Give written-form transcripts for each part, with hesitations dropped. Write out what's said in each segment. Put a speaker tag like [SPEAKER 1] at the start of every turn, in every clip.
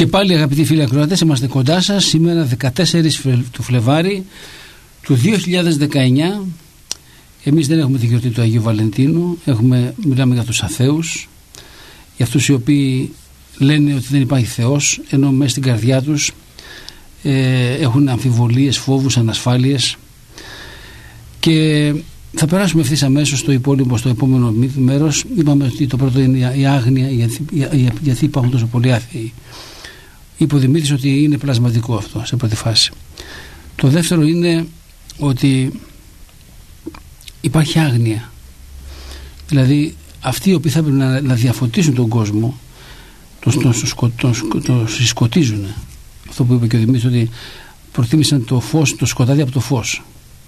[SPEAKER 1] Και πάλι, αγαπητοί φίλοι ακροατές, είμαστε κοντά σας σήμερα 14 του Φλεβάρι του 2019. Εμείς δεν έχουμε τη γιορτή του Αγίου Βαλεντίνου, μιλάμε για τους αθέους, για αυτούς οι οποίοι λένε ότι δεν υπάρχει Θεός, ενώ μέσα στην καρδιά τους έχουν αμφιβολίες, φόβους, ανασφάλειες. Και θα περάσουμε ευθύς αμέσως στο επόμενο μέρος. Είπαμε ότι το πρώτο είναι η άγνοια, γιατί υπάρχουν τόσο πολλοί άθεοι. Είπε ο Δημήτρης ότι είναι πλασματικό αυτό σε πρώτη φάση. Το δεύτερο είναι ότι υπάρχει άγνοια. Δηλαδή αυτοί οι οποίοι θα πρέπει να διαφωτίσουν τον κόσμο τον συσκοτίζουν. Αυτό που είπε και ο Δημήτρης, ότι προτίμησαν το φως, το σκοτάδι από το φως.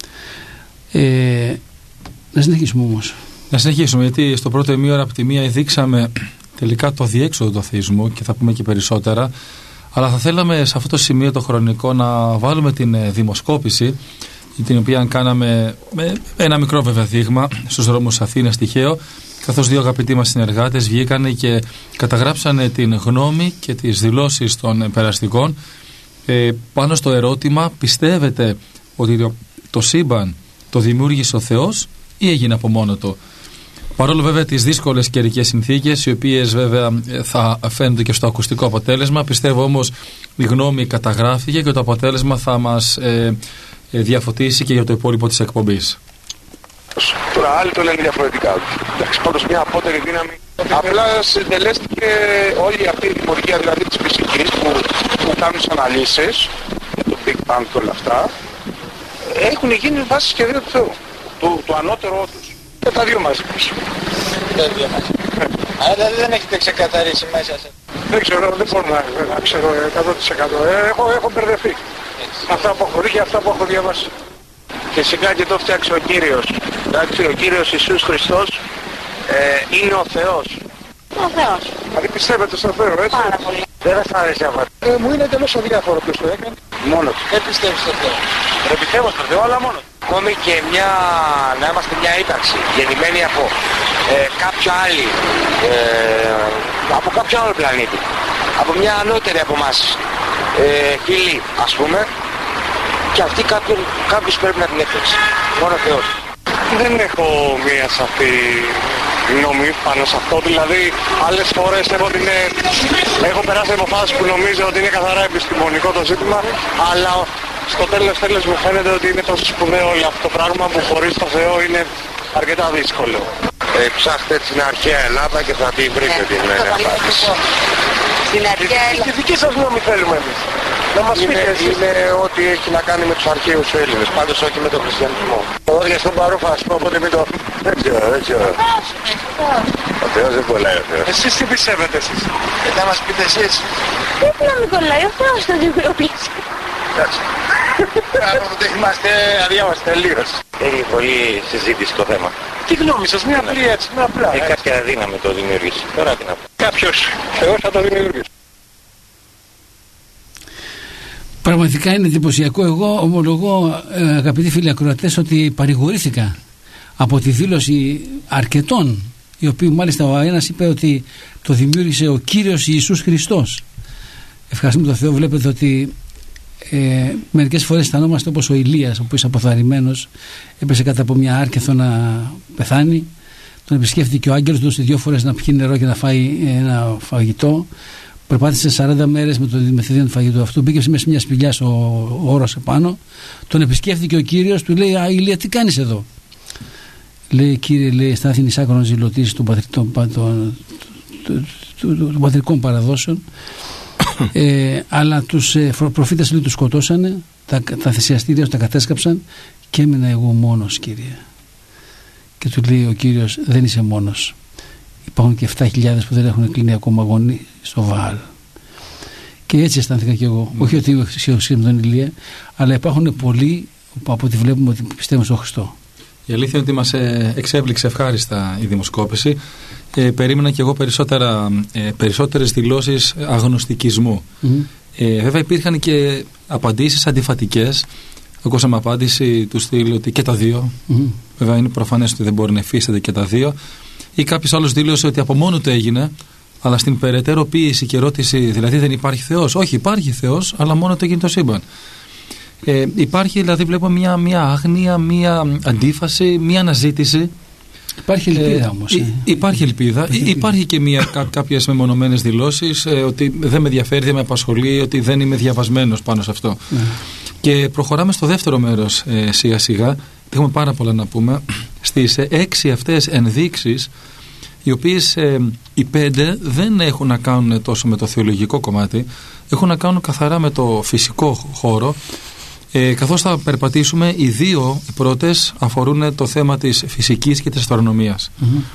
[SPEAKER 1] Να συνεχίσουμε όμως.
[SPEAKER 2] Να συνεχίσουμε, γιατί στο πρώτο ημίωρο από τη μία δείξαμε τελικά το διέξοδο του αθεισμού και θα πούμε και περισσότερα, αλλά θα θέλαμε σε αυτό το σημείο το χρονικό να βάλουμε την δημοσκόπηση, την οποία κάναμε με ένα μικρό βέβαια δείγμα στους δρόμους Αθήνας τυχαίο, καθώς δύο αγαπητοί μας συνεργάτες βγήκανε και καταγράψανε την γνώμη και τις δηλώσεις των περαστικών πάνω στο ερώτημα: πιστεύετε ότι το σύμπαν το δημιούργησε ο Θεός ή έγινε από μόνο του? Παρόλο βέβαια τις δύσκολες καιρικές συνθήκες, οι οποίες βέβαια θα φαίνονται και στο ακουστικό αποτέλεσμα, πιστεύω όμως η γνώμη καταγράφηκε και το αποτέλεσμα θα μας διαφωτίσει και για το υπόλοιπο της εκπομπής.
[SPEAKER 3] Τώρα άλλοι το λένε διαφορετικά. Εντάξει, πάντως μια απότερη δύναμη. Απλά συντελέστηκε όλη αυτή η δημιουργία, δηλαδή της φυσικής που κάνουν τις αναλύσεις για το Big Bang και όλα αυτά, έχουν γίνει βάσει σχεδίου του Θεού, του ανώτερου τους. Και τα δύο μαζί.
[SPEAKER 4] Τα δύο μαζί. Αλλά δεν έχετε ξεκαθαρίσει μέσα σας.
[SPEAKER 3] Δεν ξέρω, δεν μπορώ να ξέρω 100%. Έχω μπερδευτεί. Αυτά που έχω δει και αυτά που έχω διαβάσει. Φυσικά και το φτιάξει ο Κύριος. Εντάξει, ο Κύριος Ιησούς Χριστός είναι ο Θεός.
[SPEAKER 5] Ο Θεός.
[SPEAKER 3] Δηλαδή πιστεύετε στον Θεό, έτσι?
[SPEAKER 5] Πάρα πολύ.
[SPEAKER 3] Δεν θα άρεσε αυτό. Μου είναι εντελώς αδιάφορο ποιος το έκανε. Μόνο του.
[SPEAKER 4] Δεν πιστεύω στον Θεό.
[SPEAKER 3] Δεν πιστεύω στον Θεό, αλλά μόνο του.
[SPEAKER 6] Ακόμη και να είμαστε μια ύπαρξη γεννημένη από από κάποιο άλλο πλανήτη, από μια ανώτερη από εμάς φυλή, ας πούμε, και αυτή κάποιος πρέπει να την έφτιαξει. Μόνο Θεός.
[SPEAKER 3] Δεν έχω μια σαφή γνώμη πάνω σε αυτό. Δηλαδή, άλλες φορές έχω περάσει από φάσεις που νομίζω ότι είναι καθαρά επιστημονικό το ζήτημα, αλλά στο τέλος μου φαίνεται ότι είναι τόσο σπουδαίο όλο αυτό το πράγμα που χωρίς το Θεό είναι αρκετά δύσκολο.
[SPEAKER 6] Ψάχτε την αρχαία Ελλάδα και θα την βρείτε την απάντηση.
[SPEAKER 5] Στην αρχαία Ελλάδα.
[SPEAKER 3] Τη δική σας γνώμη θέλουμε εμείς. Να μας πείτε εσείς.
[SPEAKER 6] Είναι ό,τι έχει να κάνει με τους αρχαίους Έλληνες, πάντως όχι με τον χριστιανισμό.
[SPEAKER 3] Όδια στον παρούφα, ας πούμε, οπότε μην το... Δεν ξέρω.
[SPEAKER 6] Ο Θεός δεν κολλάει ο Θεός.
[SPEAKER 3] Εσείς τι πιστεύετε εσείς?
[SPEAKER 4] Θα μας πείτε εσείς.
[SPEAKER 5] Γιατί να μην κολλάει, ο Θεός το δημιούργησε.
[SPEAKER 4] Εντάξει. Δεν είμαστε αδιάβαστοι τελείως.
[SPEAKER 6] Έχει πολλή συζήτηση το θέμα.
[SPEAKER 3] Τι γνώμη σας, μια απλή έτσι, μια απλά.
[SPEAKER 6] Κάποια δύναμη το δημιούργησε. Τώρα τι να πω.
[SPEAKER 3] Κάποιος Θεός θα το δημιούργησε.
[SPEAKER 1] Πραγματικά είναι εντυπωσιακό. Εγώ ομολογώ, αγαπητοί φίλοι ακροατές, ότι παρηγορήθηκα από τη δήλωση αρκετών, οι οποίοι μάλιστα ο ένας είπε ότι το δημιούργησε ο Κύριος Ιησούς Χριστός. Ευχαριστούμε τον Θεό. Βλέπετε ότι μερικές φορές αισθανόμαστε όπως ο Ηλίας, ο οποίος αποθαρρυμένος έπεσε κάτω από μια άρκεθο να πεθάνει. Τον επισκέφθηκε ο άγγελος, του δώσε 2 φορές να πιει νερό και να φάει ένα φαγητό. Περπάτησε 40 μέρες με το μεθυδίον του φαγητού αυτού. Μπήκε μέσα σε μια σπηλιά στο όρος επάνω. Τον επισκέφθηκε ο Κύριος, του λέει: Ηλία, τι κάνεις εδώ? Λέει: Κύριε, λέει, στάθην εις άκρον ζηλωτής των πατρικών παραδόσεων. Αλλά τους προφήτες, λέει, τους σκοτώσανε, τα θυσιαστήρια τα κατέσκαψαν και έμεινα εγώ μόνος, Κύριε. Και του λέει ο Κύριος: δεν είσαι μόνος. Υπάρχουν και 7.000 που δεν έχουν κλείνει ακόμα αγωνί στο Βαάλ. Και έτσι αισθάνθηκα και εγώ. Όχι ότι είμαι αισιοδοξία με τον Ηλία, αλλά υπάρχουν πολλοί που από ό,τι βλέπουμε ότι πιστεύουν στον Χριστό.
[SPEAKER 2] Η αλήθεια είναι ότι μας εξέπληξε ευχάριστα η δημοσκόπηση. Περίμενα και εγώ περισσότερες δηλώσεις αγνωστικισμού. Βέβαια υπήρχαν και απαντήσεις αντιφατικές. Ακούσαμε απάντηση του στυλ ότι και τα δύο. Βέβαια είναι προφανές ότι δεν μπορεί να υφίσταται και τα δύο. Ή κάποιος άλλος δήλωσε ότι από μόνο του έγινε, Αλλά στην περαιτέρω ποίηση και ερώτηση, δηλαδή δεν υπάρχει Θεός? Όχι, υπάρχει Θεός, αλλά μόνο το γίνει το σύμπαν. Υπάρχει, δηλαδή βλέπω μια άγνοια, μια αντίφαση, μια αναζήτηση.
[SPEAKER 1] Υπάρχει ελπίδα όμως.
[SPEAKER 2] Υπάρχει ελπίδα. Υπάρχει και κάποιες μεμονωμένες δηλώσεις ότι δεν με ενδιαφέρει, δεν με απασχολεί, ότι δεν είμαι διαβασμένος πάνω σε αυτό. Και προχωράμε στο δεύτερο μέρος σιγά σιγά. Έχουμε πάρα πολλά να πούμε. Στις 6 αυτές ενδείξεις, οι οποίες οι 5 δεν έχουν να κάνουν τόσο με το θεολογικό κομμάτι, έχουν να κάνουν καθαρά με το φυσικό χώρο. Καθώς θα περπατήσουμε, οι πρώτες αφορούν το θέμα της φυσικής και της αστρονομίας.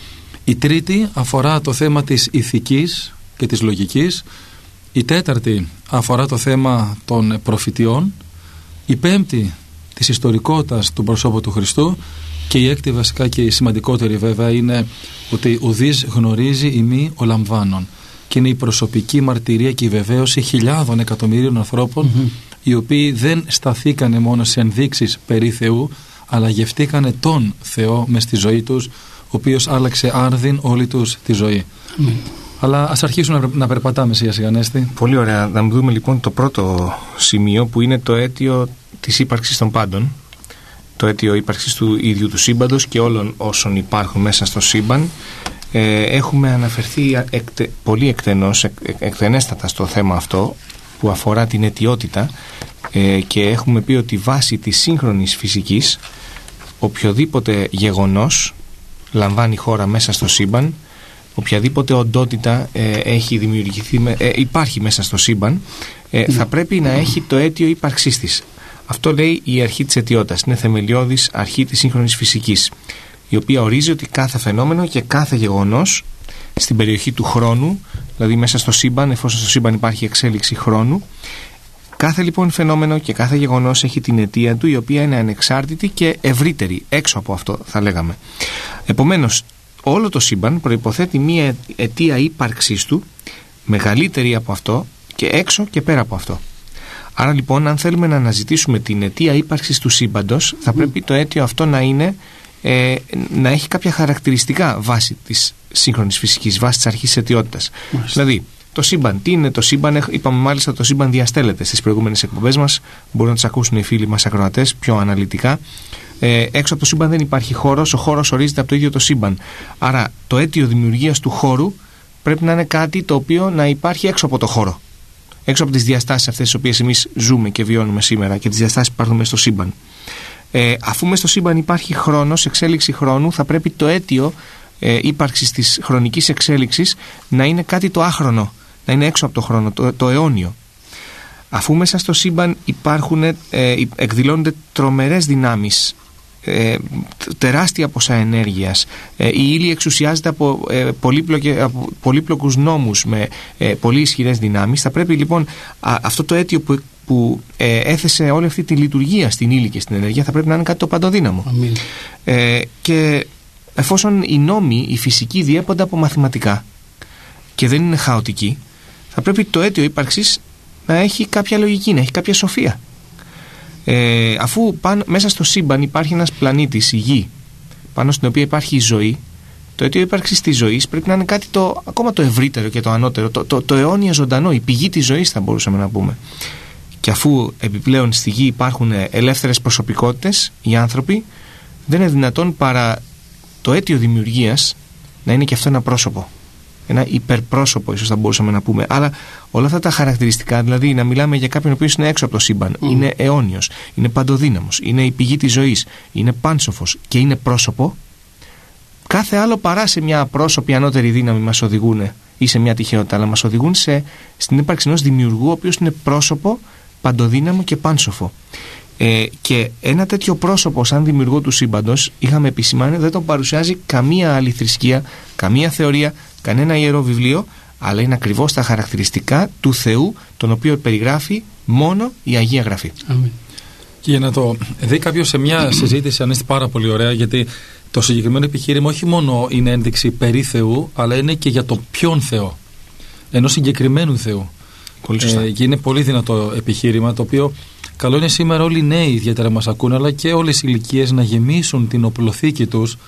[SPEAKER 2] Η τρίτη αφορά το θέμα της ηθικής και της λογικής. Η τέταρτη αφορά το θέμα των προφητιών. Η πέμπτη της ιστορικότητας του προσώπου του Χριστού. Και η έκτη, βασικά και η σημαντικότερη βέβαια, είναι ότι ουδής γνωρίζει ημί ο λαμβάνων. Και είναι η προσωπική μαρτυρία και η βεβαίωση χιλιάδων εκατομμύριων ανθρώπων, οι οποίοι δεν σταθήκανε μόνο σε ενδείξεις περί Θεού, αλλά γευτήκανε τον Θεό μες στη ζωή τους, ο οποίος άλλαξε άρδιν όλη τους τη ζωή. Αλλά ας αρχίσουμε να περπατάμε σιγά σιγά, Νέστη.
[SPEAKER 7] Πολύ ωραία. Να δούμε λοιπόν το πρώτο σημείο, που είναι το αίτιο της ύπαρξης των πάντων, το αίτιο ύπαρξης του ίδιου του σύμπαντος και όλων όσων υπάρχουν μέσα στο σύμπαν. Έχουμε αναφερθεί πολύ εκτενέστατα στο θέμα αυτό που αφορά την αιτιότητα, και έχουμε πει ότι βάσει της σύγχρονης φυσικής οποιοδήποτε γεγονός λαμβάνει χώρα μέσα στο σύμπαν, οποιαδήποτε οντότητα έχει δημιουργηθεί, υπάρχει μέσα στο σύμπαν, θα πρέπει να έχει το αίτιο ύπαρξής της. Αυτό λέει η αρχή της αιτιότητας. Είναι θεμελιώδης αρχή της σύγχρονης φυσικής, η οποία ορίζει ότι κάθε φαινόμενο και κάθε γεγονός στην περιοχή του χρόνου, δηλαδή μέσα στο σύμπαν, εφόσον στο σύμπαν υπάρχει εξέλιξη χρόνου, κάθε λοιπόν φαινόμενο και κάθε γεγονός έχει την αιτία του, η οποία είναι ανεξάρτητη και ευρύτερη, έξω από αυτό θα λέγαμε. Επομένως, όλο το σύμπαν προϋποθέτει μία αιτία ύπαρξής του, μεγαλύτερη από αυτό και έξω και πέρα από αυτό. Άρα λοιπόν, αν θέλουμε να αναζητήσουμε την αιτία ύπαρξης του σύμπαντος, θα πρέπει το αίτιο αυτό να έχει κάποια χαρακτηριστικά βάσει της σύγχρονης φυσικής, βάσει της αρχής της αιτιότητας. Δηλαδή, το σύμπαν, τι είναι το σύμπαν? Είπαμε μάλιστα το σύμπαν διαστέλλεται στις προηγούμενες εκπομπές μας. Μπορούν να τις ακούσουν οι φίλοι μας ακροατές πιο αναλυτικά. Έξω από το σύμπαν δεν υπάρχει χώρος, ο χώρος ορίζεται από το ίδιο το σύμπαν. Άρα το αίτιο δημιουργίας του χώρου πρέπει να είναι κάτι το οποίο να υπάρχει έξω από το χώρο, έξω από τις διαστάσεις αυτές τις οποίες εμείς ζούμε και βιώνουμε σήμερα και τις διαστάσεις που υπάρχουν μέσα στο σύμπαν. Αφού μέσα στο σύμπαν υπάρχει χρόνος, εξέλιξη χρόνου, θα πρέπει το αίτιο ύπαρξης της χρονικής εξέλιξης να είναι κάτι το άχρονο, να είναι έξω από το χρόνο, το αιώνιο. Αφού μέσα στο σύμπαν εκδηλώνονται τρομερές δυνάμεις, τεράστια ποσά ενέργειας, η ύλη εξουσιάζεται από πολύπλοκους νόμους με πολύ ισχυρές δυνάμεις, θα πρέπει λοιπόν αυτό το αίτιο που έθεσε όλη αυτή τη λειτουργία στην ύλη και στην ενέργεια θα πρέπει να είναι κάτι το παντοδύναμο. Και εφόσον οι νόμοι, οι φυσικοί διέπονται από μαθηματικά και δεν είναι χαοτικοί, θα πρέπει το αίτιο ύπαρξης να έχει κάποια λογική, να έχει κάποια σοφία. Αφού μέσα στο σύμπαν υπάρχει ένας πλανήτης, η Γη, πάνω στην οποία υπάρχει η ζωή, το αίτιο ύπαρξης της ζωής πρέπει να είναι κάτι ακόμα το ευρύτερο και το ανώτερο, το αιώνια ζωντανό, η πηγή της ζωής θα μπορούσαμε να πούμε. Και αφού επιπλέον στη Γη υπάρχουν ελεύθερες προσωπικότητες, οι άνθρωποι, δεν είναι δυνατόν παρά το αίτιο δημιουργίας να είναι και αυτό ένα πρόσωπο. Ένα υπερπρόσωπο, ίσως θα μπορούσαμε να πούμε. Αλλά όλα αυτά τα χαρακτηριστικά, δηλαδή να μιλάμε για κάποιον ο οποίος είναι έξω από το σύμπαν, είναι αιώνιος, είναι παντοδύναμος, είναι η πηγή της ζωής, είναι πάνσοφος και είναι πρόσωπο, κάθε άλλο παρά σε μια απρόσωπη ανώτερη δύναμη μας οδηγούν, ή σε μια τυχαιότητα, αλλά μας οδηγούν στην ύπαρξη ενός δημιουργού, ο οποίος είναι πρόσωπο, παντοδύναμο και πάνσοφο. Και ένα τέτοιο πρόσωπο σαν δημιουργό του σύμπαντος, είχαμε επισημάνει, δεν τον παρουσιάζει καμία άλλη θρησκεία, καμία θεωρία, κανένα ιερό βιβλίο, αλλά είναι ακριβώς τα χαρακτηριστικά του Θεού, τον οποίο περιγράφει μόνο η Αγία Γραφή.
[SPEAKER 1] Αμήν.
[SPEAKER 2] Και για να το δει κάποιος σε μια συζήτηση, αν είστε πάρα πολύ ωραία, γιατί το συγκεκριμένο επιχείρημα όχι μόνο είναι ένδειξη περί Θεού, αλλά είναι και για το ποιον Θεό, ενός συγκεκριμένου Θεού.
[SPEAKER 7] Πολύ σωστά.
[SPEAKER 2] Και είναι πολύ δυνατό επιχείρημα, το οποίο καλό είναι σήμερα όλοι οι νέοι ιδιαίτερα μας ακούν, αλλά και όλες οι ηλικίες να γεμίσουν την οπλοθήκη τους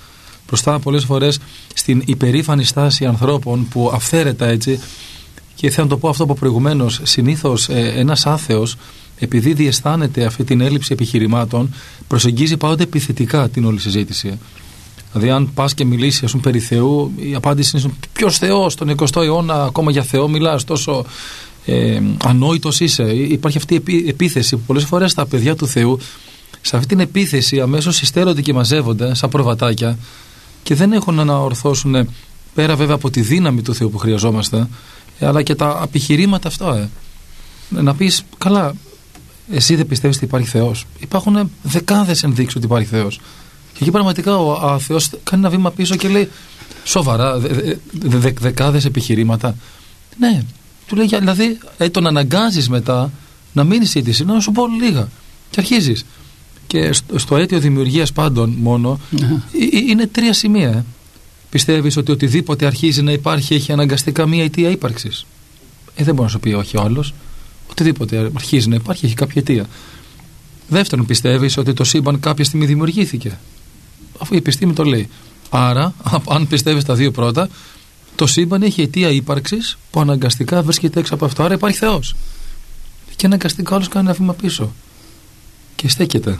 [SPEAKER 2] μπροστά πολλές φορές στην υπερήφανη στάση ανθρώπων που αυθαίρετα έτσι, και θέλω να το πω αυτό από προηγουμένως, συνήθως ένας άθεος, επειδή διαισθάνεται αυτή την έλλειψη επιχειρημάτων, προσεγγίζει πάντοτε επιθετικά την όλη συζήτηση. Δηλαδή, αν πας και μιλήσεις ας πούμε, περί Θεού, η απάντηση είναι ποιος Θεός, τον 20ο αιώνα, ακόμα για Θεό μιλάς, τόσο ανόητος είσαι. Υπάρχει αυτή η επίθεση που πολλές φορές τα παιδιά του Θεού, σε αυτή την επίθεση αμέσως υστέρονται και μαζεύονται σαν προβατάκια και δεν έχουν να ορθώσουν, πέρα βέβαια από τη δύναμη του Θεού που χρειαζόμαστε, αλλά και τα επιχειρήματα αυτά. Να πεις, καλά, εσύ δεν πιστεύεις ότι υπάρχει Θεός? Υπάρχουν δεκάδες ενδείξεις ότι υπάρχει Θεός. Και εκεί πραγματικά ο Θεός κάνει ένα βήμα πίσω και λέει, σοβαρά, δεκάδες επιχειρήματα. Ναι, του λέει, δηλαδή τον αναγκάζεις μετά να μείνει σύντηση, να σου πω λίγα. Και αρχίζεις. Και στο αίτιο δημιουργίας πάντων μόνο είναι 3 σημεία. Πιστεύεις ότι οτιδήποτε αρχίζει να υπάρχει έχει αναγκαστικά μία αιτία ύπαρξης? Δεν μπορεί να σου πει όχι ο άλλος. Οτιδήποτε αρχίζει να υπάρχει έχει κάποια αιτία. Δεύτερον, πιστεύεις ότι το σύμπαν κάποια στιγμή δημιουργήθηκε? Αφού η επιστήμη το λέει. Άρα, αν πιστεύεις τα 2 πρώτα, το σύμπαν έχει αιτία ύπαρξης που αναγκαστικά βρίσκεται έξω από αυτό. Άρα υπάρχει Θεός. Και αναγκαστικά όλος κάνει ένα βήμα πίσω. Και στέκεται.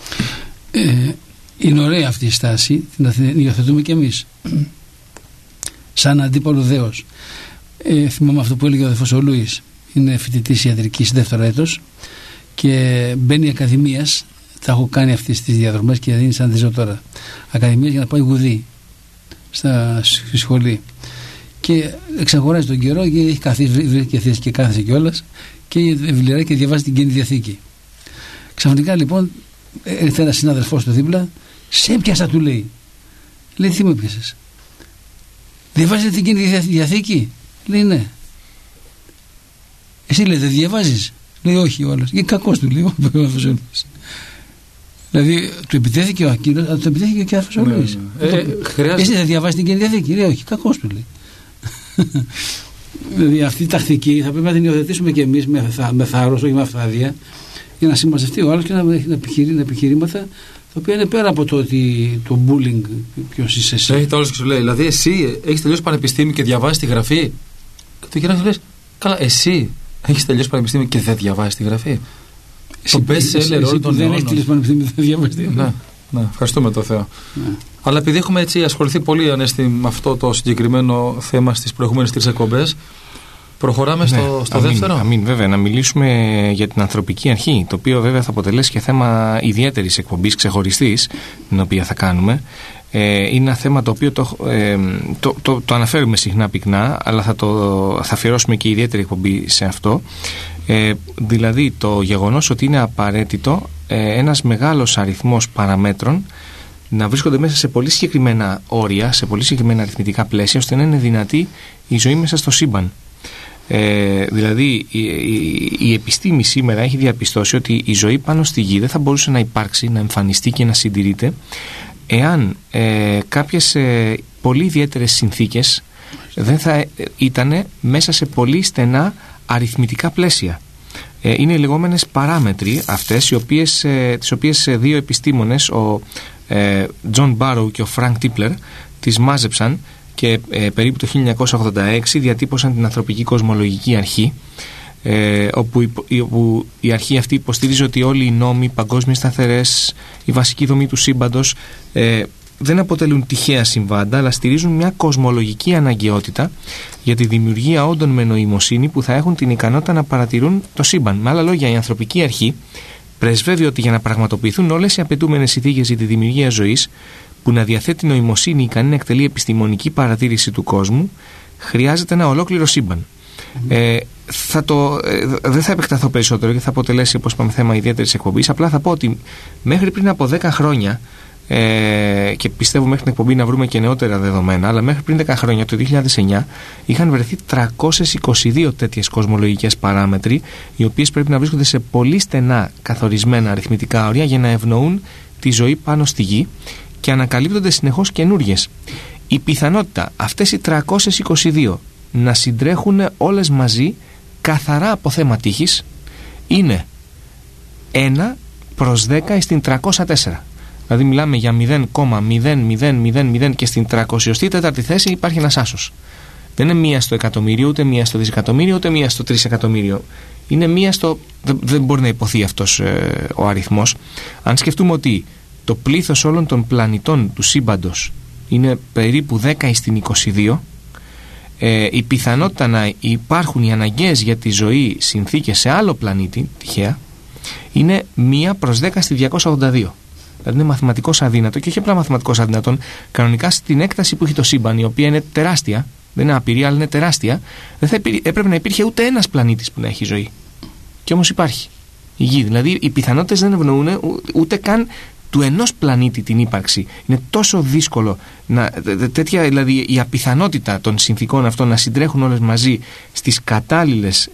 [SPEAKER 1] Είναι ωραία αυτή η στάση, την υιοθετούμε κι εμείς. Σαν αντίπαλο δέος. Θυμάμαι αυτό που έλεγε ο αδερφός ο Λούις. Είναι φοιτητής ιατρικής 2ο έτος και μπαίνει ακαδημίας. Τα έχω κάνει αυτές τις διαδρομές και είναι σαν τη ζω τώρα. Ακαδημίας για να πάει γουδί στη σχολή. Και εξαγοράζει τον καιρό και έχει καθίσει και θέση και κάθεσε κιόλας και βιβλιαρά και διαβάζει την Καινή Διαθήκη. Ξαφνικά λοιπόν έρθει ένας συνάδελφός του δίπλα, σε έπιασα, του λέει. Λέει, τι με έπιασες? Διαβάζετε την Καινή Διαθήκη? Λέει, ναι. Εσύ, λέει, δεν διαβάζεις? Λέει, όχι ο άλλος. Είναι κακός, του λέει. Δηλαδή του επιτέθηκε ο Ακίνος, αλλά του επιτέθηκε και ο Άρφος ο Λούις. Εσύ δεν διαβάζεις την Καινή Διαθήκη? Λέει, όχι, κακός, του λέει. Δηλαδή αυτή η τακτική θα πρέπει να την υιοθετήσουμε και εμείς με θάρρος, όχι με αυθάδεια, για να συμμαζευτεί ο άλλος και να έχει επιχειρήματα τα οποία είναι πέρα από το ότι το bullying, ποιος είσαι εσύ.
[SPEAKER 2] Έχει το όλος και σου λέει, δηλαδή εσύ έχεις τελειώσει πανεπιστήμιο και διαβάζεις τη γραφή? Και το γυρνάς και λες, καλά, εσύ έχεις τελειώσει πανεπιστήμιο και δεν διαβάζεις τη γραφή? Το best seller όλων των αιώνων. Δεν έχεις τελειώσει πανεπιστήμιο, δεν διαβάζεις. Ναι, ευχαριστούμε το Θεό. Ναι. Αλλά επειδή έχουμε έτσι ασχοληθεί πολύ, Ανέστη, με αυτό το συγκεκριμένο θέμα στις προηγούμενες 3 εκπομπές, προχωράμε στο δεύτερο.
[SPEAKER 7] Αμήν, βέβαια, να μιλήσουμε για την ανθρωπική αρχή, το οποίο βέβαια θα αποτελέσει και θέμα ιδιαίτερης εκπομπής, ξεχωριστής, την οποία θα κάνουμε. Είναι ένα θέμα το οποίο το αναφέρουμε συχνά πυκνά, αλλά θα αφιερώσουμε και ιδιαίτερη εκπομπή σε αυτό. Δηλαδή το γεγονός ότι είναι απαραίτητο ένας μεγάλος αριθμός παραμέτρων να βρίσκονται μέσα σε πολύ συγκεκριμένα όρια, σε πολύ συγκεκριμένα αριθμητικά πλαίσια, ώστε να είναι δυνατή η ζωή μέσα στο σύμπαν. Δηλαδή η επιστήμη σήμερα έχει διαπιστώσει ότι η ζωή πάνω στη γη δεν θα μπορούσε να υπάρξει, να εμφανιστεί και να συντηρείται εάν κάποιες πολύ ιδιαίτερες συνθήκες δεν θα ήταν μέσα σε πολύ στενά αριθμητικά πλαίσια. Είναι οι λεγόμενες παράμετροι αυτές, τις οποίες 2 επιστήμονες, ο Τζον Μπάρόου και ο Φρανκ Τίπλερ, τις μάζεψαν και περίπου το 1986 διατύπωσαν την ανθρωπική κοσμολογική αρχή, όπου η αρχή αυτή υποστηρίζει ότι όλοι οι νόμοι, παγκόσμιες σταθερές, η βασική δομή του σύμπαντος δεν αποτελούν τυχαία συμβάντα, αλλά στηρίζουν μια κοσμολογική αναγκαιότητα για τη δημιουργία όντων με νοημοσύνη που θα έχουν την ικανότητα να παρατηρούν το σύμπαν. Με άλλα λόγια, η ανθρωπική αρχή πρεσβεύει ότι για να πραγματοποιηθούν όλες οι απαιτούμενες συνθήκες για τη δημιουργία ζωής, που να διαθέτει νοημοσύνη ικανή να εκτελεί επιστημονική παρατήρηση του κόσμου, χρειάζεται ένα ολόκληρο σύμπαν. Δεν θα επεκταθώ περισσότερο και θα αποτελέσει, όπως είπαμε, θέμα ιδιαίτερης εκπομπής. Απλά θα πω ότι μέχρι πριν από 10 χρόνια, και πιστεύω μέχρι την εκπομπή να βρούμε και νεότερα δεδομένα, αλλά μέχρι πριν 10 χρόνια, το 2009, είχαν βρεθεί 322 τέτοιες κοσμολογικές παράμετροι, οι οποίες πρέπει να βρίσκονται σε πολύ στενά καθορισμένα αριθμητικά όρια για να ευνοούν τη ζωή πάνω στη γη, και ανακαλύπτονται συνεχώς καινούργιες. Η πιθανότητα αυτές οι 322 να συντρέχουν όλες μαζί καθαρά από θέμα τύχης είναι 1 προς 10 στην 304. Δηλαδή μιλάμε για 0,0000 και στην 304η θέση υπάρχει ένας άσος. Δεν είναι μία στο εκατομμύριο, ούτε μία στο δισεκατομμύριο, ούτε μία στο τρισεκατομμύριο. Είναι μία στο... Δεν μπορεί να υποθεί αυτός ο αριθμός. Αν σκεφτούμε ότι το πλήθος όλων των πλανητών του σύμπαντος είναι περίπου 10/22, η πιθανότητα να υπάρχουν οι αναγκαίες για τη ζωή συνθήκες σε άλλο πλανήτη, τυχαία, είναι 1/10/282. Δηλαδή είναι μαθηματικώς αδύνατο, και όχι απλά μαθηματικώς αδύνατον, κανονικά στην έκταση που έχει το σύμπαν, η οποία είναι τεράστια, δεν είναι απειρή, αλλά είναι τεράστια, δεν θα έπρεπε να υπήρχε ούτε ένας πλανήτης που να έχει ζωή. Και όμως υπάρχει η Γη. Δηλαδή οι πιθανότητες δεν ευνοούν ούτε καν του ενός πλανήτη την ύπαρξη. Είναι τόσο δύσκολο δηλαδή η απιθανότητα των συνθήκων αυτών να συντρέχουν όλες μαζί στις κατάλληλες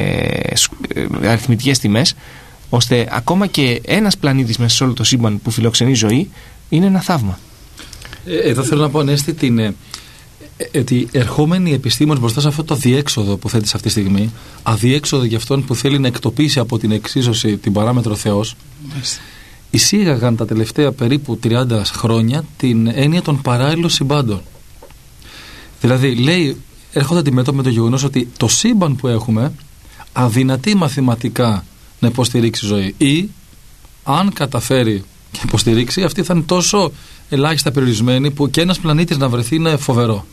[SPEAKER 7] αριθμητικές τιμές, ώστε ακόμα και ένας πλανήτης μέσα σε όλο το σύμπαν που φιλοξενεί ζωή είναι ένα θαύμα.
[SPEAKER 2] Εδώ θέλω να πω, Ανέστη, ότι ερχόμενοι επιστήμονες μπροστά σε αυτό το αδιέξοδο που θέτεις αυτή τη στιγμή, αδιέξοδο για αυτόν που θέλει να εκτοπίσει από την εξίσωση την παράμετρο Θεός, εισήγαγαν τα τελευταία περίπου 30 χρόνια την έννοια των παράλληλων συμπάντων. Δηλαδή, λέει, έρχονται αντιμέτωποι με το γεγονός ότι το σύμπαν που έχουμε αδυνατεί μαθηματικά να υποστηρίξει ζωή, ή αν καταφέρει και υποστηρίξει, αυτή θα είναι τόσο ελάχιστα περιορισμένη που και ένας πλανήτης να βρεθεί είναι φοβερό.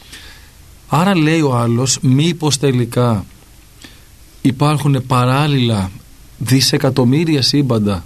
[SPEAKER 2] Άρα λέει ο άλλος, μήπως τελικά υπάρχουν παράλληλα δισεκατομμύρια σύμπαντα.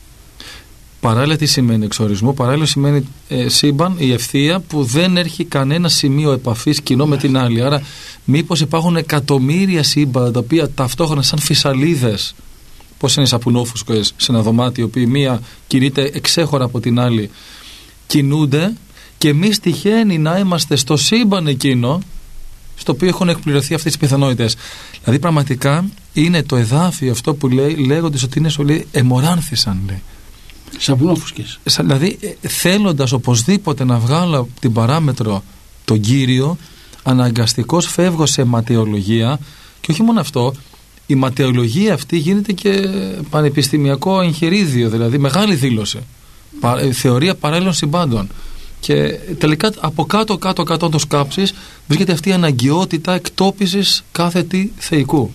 [SPEAKER 2] Παράλληλα τι σημαίνει εξορισμό? Παράλληλα σημαίνει σύμπαν, η ευθεία που δεν έχει κανένα σημείο επαφής κοινό με την άλλη. Άρα μήπως υπάρχουν εκατομμύρια σύμπαντα τα οποία ταυτόχρονα σαν φυσαλίδες, πώς είναι οι σαπουνόφουσκες σε ένα δωμάτιο, οι οποίοι μία κινείται εξέχωρα από την άλλη, κινούνται, και εμείς τυχαίνει να είμαστε στο σύμπαν εκείνο στο οποίο έχουν εκπληρωθεί αυτές τις πιθανότητες. Δηλαδή πραγματικά είναι το εδάφιο αυτό που λέει, λέγοντας ότι είναι σωλή, εμοράνθησαν, λέει.
[SPEAKER 1] Σαπουνόφουσκες.
[SPEAKER 2] Δηλαδή θέλοντας οπωσδήποτε να βγάλω την παράμετρο τον Κύριο, αναγκαστικώς φεύγω σε ματαιολογία, και όχι μόνο αυτό, η ματαιολογία αυτή γίνεται και πανεπιστημιακό εγχειρίδιο, δηλαδή μεγάλη δήλωση, θεωρία παράλληλων συμπάντων, και τελικά από κάτω το σκάψεις βρίσκεται αυτή η αναγκαιότητα εκτόπισης κάθε τι θεϊκού.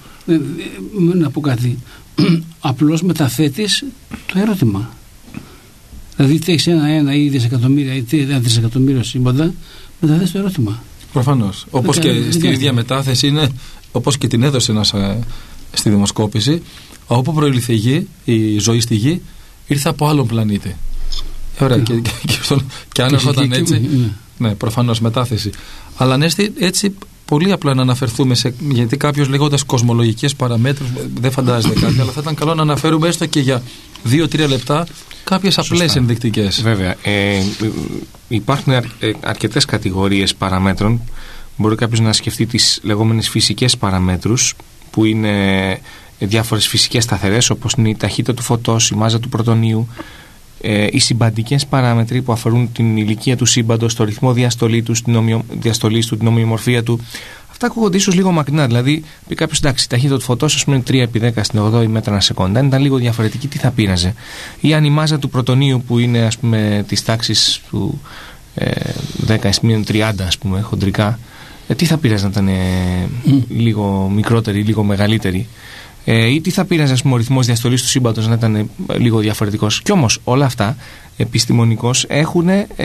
[SPEAKER 1] Να πω κάτι. Απλώς μεταθέτεις το ερώτημα. Δηλαδή τι έχεις ένα ή δισεκατομμύρια ή ένα τρισεκατομμύριο σύμπαντα, μεταθέτεις το ερώτημα.
[SPEAKER 2] Προφανώς. Όπως και στη ίδια μετάθεση είναι, όπως και την έδωσε ένας στη δημοσκόπηση, όπου προήλθε η γη, η ζωή στη γη ήρθε από άλλον πλανήτη. Ωραία, και αν ερχόταν έτσι, ναι, προφανώς μετάθεση. Αλλά Ανέστη, έτσι πολύ απλά να αναφερθούμε γιατί κάποιος λέγοντας κοσμολογικές παραμέτρους δεν φαντάζεται κάτι, αλλά θα ήταν καλό να αναφέρουμε έστω και για 2-3 λεπτά κάποιες απλές ενδεικτικές.
[SPEAKER 7] Βέβαια, υπάρχουν αρκετές κατηγορίες παραμέτρων. Μπορεί κάποιος να σκεφτεί τις λεγόμενες φυσικές παραμέτρους, που είναι διάφορες φυσικές σταθερές, όπως είναι η ταχύτητα του φωτός, η μάζα του πρωτονίου, οι συμπαντικές παράμετροι που αφορούν την ηλικία του σύμπαντος, το ρυθμό διαστολής του, την ομοιομορφία του. Αυτά ακούγονται ίσως λίγο μακρινά. Δηλαδή, πει κάποιος, εντάξει, η ταχύτητα του φωτός, ας πούμε, είναι 3/10 στην 8η μέτρα ανά σεκόντα. Αν ήταν λίγο διαφορετική, τι θα πείραζε? Ή αν η μάζα του πρωτονίου, που είναι, ας πούμε, της τάξης του 10⁻30, ας πούμε, χοντρικά, τι θα πείραζε να ήταν λίγο μικρότερη, λίγο μεγαλύτερη? Ή τι θα πείραζε, ας πούμε, ο ρυθμός διαστολής του σύμπαντος να ήταν λίγο διαφορετικός? Κι όμως όλα αυτά επιστημονικώς έχουν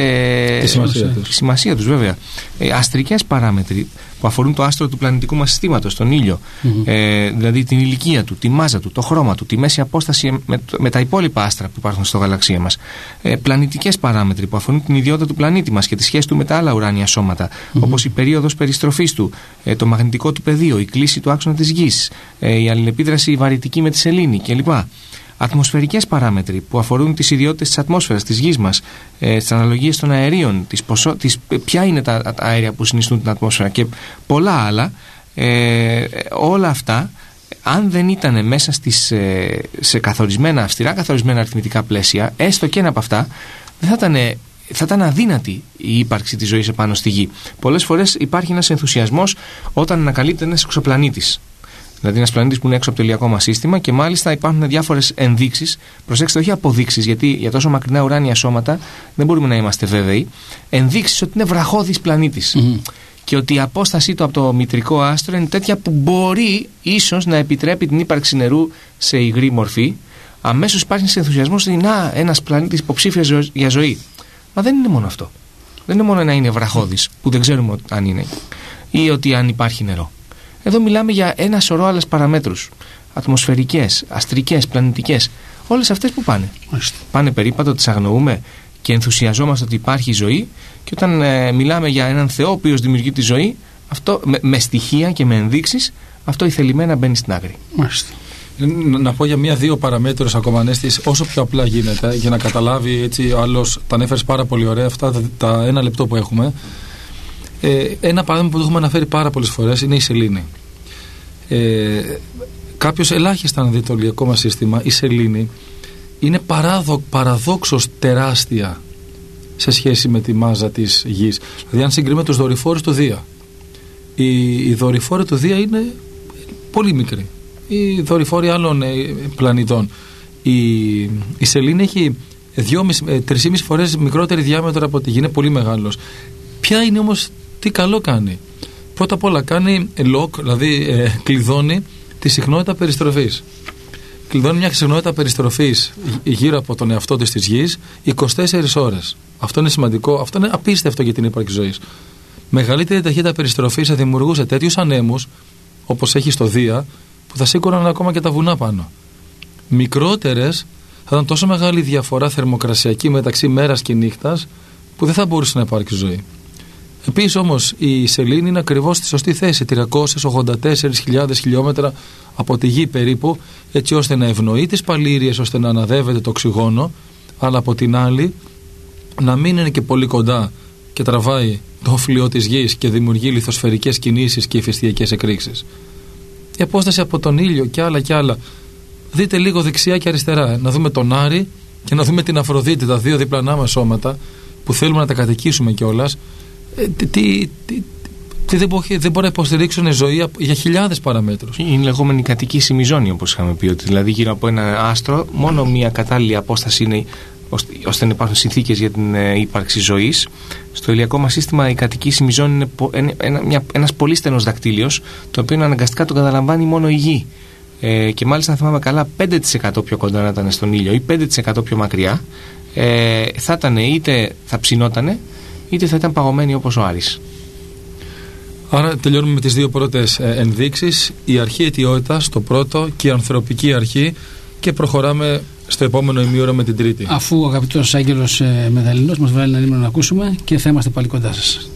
[SPEAKER 7] τη σημασία τους, βέβαια. Αστρικές παράμετροι που αφορούν το άστρο του πλανητικού μας συστήματος, τον ήλιο, δηλαδή την ηλικία του, τη μάζα του, το χρώμα του, τη μέση απόσταση με τα υπόλοιπα άστρα που υπάρχουν στο γαλαξία μας, πλανητικές παράμετροι που αφορούν την ιδιότητα του πλανήτη μας και τη σχέση του με τα άλλα ουράνια σώματα, όπως η περίοδος περιστροφής του, το μαγνητικό του πεδίο, η κλίση του άξονα της Γης, η αλληλεπίδραση η βαρυτική με τη σελήνη κλπ. Ατμοσφαιρικές παράμετροι που αφορούν τις ιδιότητες της ατμόσφαιρας, της γης μας, τις αναλογίες των αερίων, ποια είναι τα αέρια που συνιστούν την ατμόσφαιρα και πολλά άλλα. Όλα αυτά, αν δεν ήταν μέσα σε αυστηρά καθορισμένα αριθμητικά πλαίσια, έστω και ένα από αυτά, θα ήταν αδύνατη η ύπαρξη της ζωής επάνω στη γη. Πολλές φορές υπάρχει ένας ενθουσιασμός όταν ανακαλύπτεται ένας εξωπλανήτης. Δηλαδή, ένας πλανήτης που είναι έξω από το ηλιακό μας σύστημα και μάλιστα υπάρχουν διάφορες ενδείξεις. Προσέξτε, όχι αποδείξεις, γιατί για τόσο μακρινά ουράνια σώματα δεν μπορούμε να είμαστε βέβαιοι. Ενδείξεις ότι είναι βραχώδης πλανήτης. Και ότι η απόστασή του από το μητρικό άστρο είναι τέτοια που μπορεί ίσως να επιτρέπει την ύπαρξη νερού σε υγρή μορφή. Αμέσως υπάρχει ενθουσιασμός ότι ένας πλανήτης υποψήφιος για ζωή. Μα δεν είναι μόνο αυτό. Δεν είναι μόνο να είναι βραχώδης, που δεν ξέρουμε αν είναι, ή ότι αν υπάρχει νερό. Εδώ μιλάμε για ένα σωρό άλλες παραμέτρους. Ατμοσφαιρικές, αστρικές, πλανητικές. Όλες αυτές που πάνε. Πάνε περίπατο, τις αγνοούμε και ενθουσιαζόμαστε ότι υπάρχει ζωή. Και όταν μιλάμε για έναν Θεό ο οποίος δημιουργεί τη ζωή, αυτό με στοιχεία και με ενδείξεις, αυτό ηθελημένα μπαίνει στην άκρη.
[SPEAKER 1] Μάλιστα.
[SPEAKER 2] Να πω για μία-δύο παραμέτρους ακόμα, Ανέστη, όσο πιο απλά γίνεται, για να καταλάβει έτσι ο άλλος. Τα ανέφερες πάρα πολύ ωραία αυτά τα 1 λεπτό που έχουμε. Ένα παράδειγμα που το έχουμε αναφέρει πάρα πολλές φορές είναι η σελήνη. Κάποιος ελάχιστα να δει το ηλιακό μας σύστημα, η σελήνη είναι παραδόξως τεράστια σε σχέση με τη μάζα της Γης. Δηλαδή, αν συγκρίνουμε τους δορυφόρους του Δία, οι δορυφόροι του Δία είναι πολύ μικροί. Οι δορυφόροι άλλων πλανητών. Η σελήνη έχει 3,5 φορές μικρότερη διάμετρο από τη Γη, είναι πολύ μεγάλος. Ποια είναι όμως, τι καλό κάνει? Πρώτα απ' όλα κάνει lock, δηλαδή κλειδώνει τη συχνότητα περιστροφής. Κλειδώνει μια συχνότητα περιστροφής γύρω από τον εαυτό της Γης 24 ώρες. Αυτό είναι σημαντικό, αυτό είναι απίστευτο για την ύπαρξη ζωής. Μεγαλύτερη ταχύτητα περιστροφής θα δημιουργούσε τέτοιους ανέμους, όπως έχει στο Δία, που θα σήκωναν ακόμα και τα βουνά πάνω. Μικρότερες θα ήταν τόσο μεγάλη διαφορά θερμοκρασιακή μεταξύ μέρας και νύχτας, που δεν θα μπορούσε να υπάρξει ζωή. Επίσης όμως η σελήνη είναι ακριβώς στη σωστή θέση, 384.000 χιλιόμετρα από τη Γη περίπου, έτσι ώστε να ευνοεί τις παλήριες, ώστε να αναδεύεται το οξυγόνο, αλλά από την άλλη να μην είναι και πολύ κοντά και τραβάει το όφλιο της Γης και δημιουργεί λιθοσφαιρικές κινήσεις και ηφαιστειακές εκρήξεις. Η απόσταση από τον ήλιο και άλλα και άλλα. Δείτε λίγο δεξιά και αριστερά, να δούμε τον Άρη και να δούμε την Αφροδίτη, τα δύο διπλανά μας σώματα που θέλουμε να τα κατοικήσουμε κιόλας. Δεν μπορεί να υποστηρίξουν ζωή για χιλιάδες παραμέτρους.
[SPEAKER 7] Είναι η λεγόμενη κατοικήσιμη ζώνη, όπως είχαμε πει, ότι δηλαδή γύρω από ένα άστρο μόνο μια κατάλληλη απόσταση είναι ώστε να υπάρχουν συνθήκες για την ύπαρξη ζωής. Στο ηλιακό μας σύστημα η κατοικήσιμη ζώνη είναι ένας πολύ στενός δακτύλιος, το οποίο αναγκαστικά τον καταλαμβάνει μόνο η Γη. Και μάλιστα, αν θυμάμαι καλά, 5% πιο κοντά να ήταν στον ήλιο ή 5% πιο μακριά, θα ήταν είτε θα ψινότανε είτε θα ήταν παγωμένη όπως ο Άρης.
[SPEAKER 2] Άρα τελειώνουμε με τις δύο πρώτες ενδείξεις, η αρχή αιτιότητας, το πρώτο, και η ανθρωπική αρχή, και προχωράμε στο επόμενο ημίωρο με την τρίτη.
[SPEAKER 1] Αφού ο αγαπητός Άγγελος Μεδαλινός μας βάλει ένα ήμουν να ακούσουμε, και θα είμαστε πάλι κοντά σας.